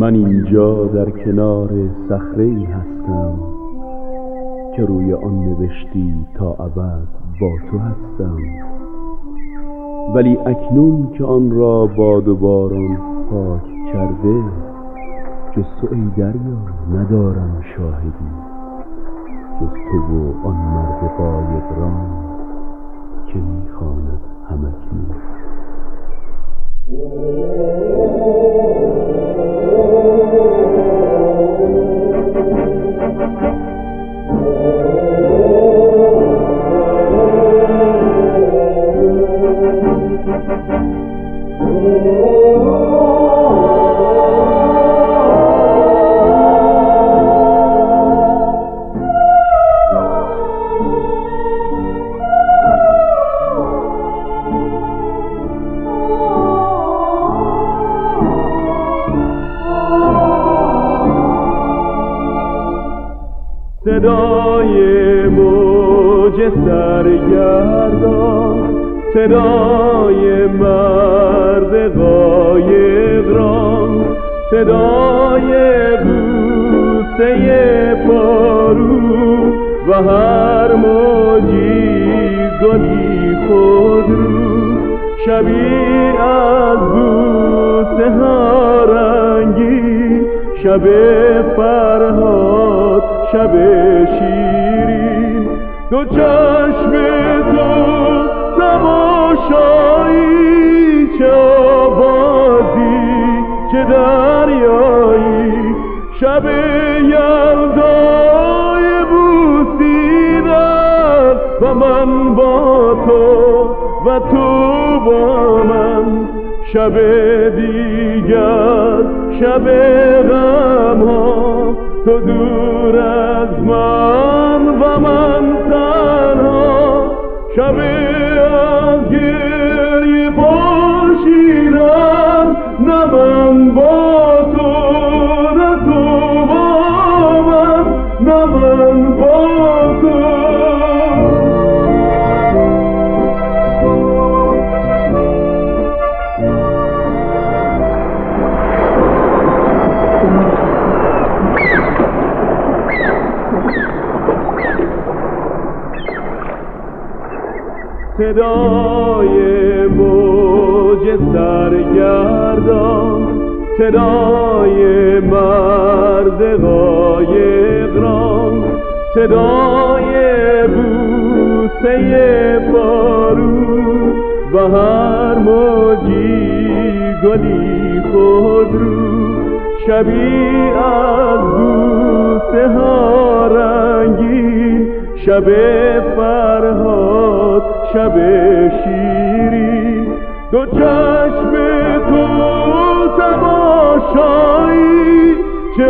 من اینجا در کنار صخره‌ای هستم که روی آن نوشتی تا ابد با تو هستم. ولی اکنون که آن را باد و باران پاک کرده، جز تو ای دریا ندارم شاهدی، جز تو و آن مرد غایب را که میخواند همکنون. صدای موج سرگردان، صدای مرد غایب را، صدای بوسه پارو و هر موجی گلی خودرو، شبیه از بوسه ها رنگی، شب فرهاد شب شیرین، دو چشم تو تماشایی، چه آوازی چه دریایی، شب یلدای بوسیدن و من با تو و تو با من، شب دیگر شب غم ها، تو دور از من و من تنها، شب از گریه پاشیدن، نه من با تو نه تو با من، نه من با تو. صدای موج سرگردان، صدای مرد غایب را، صدای بوسه پارو و هر موجی گلی خودرو، شبیه از بوسه ها رنگی، شب فرهاد شب شیرین، دو چشم تو تماشایی، چه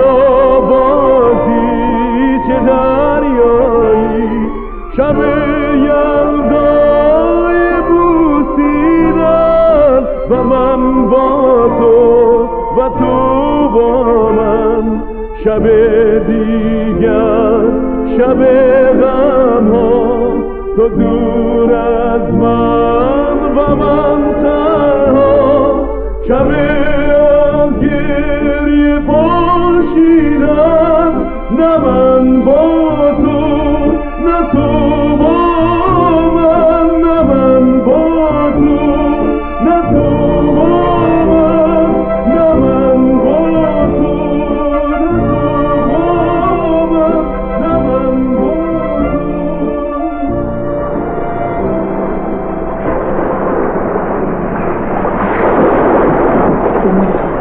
آوازی چه دریایی، شب یلدای بوسیدن و من با تو و تو با من، شب دیگر شب غم ها، تو دور از من و من تنها، شب از گریه پاشیدن، نه من با تو نه تو با من، نه من با تو نه تو با من، نه من با تو نه تو با من، نه من با تو.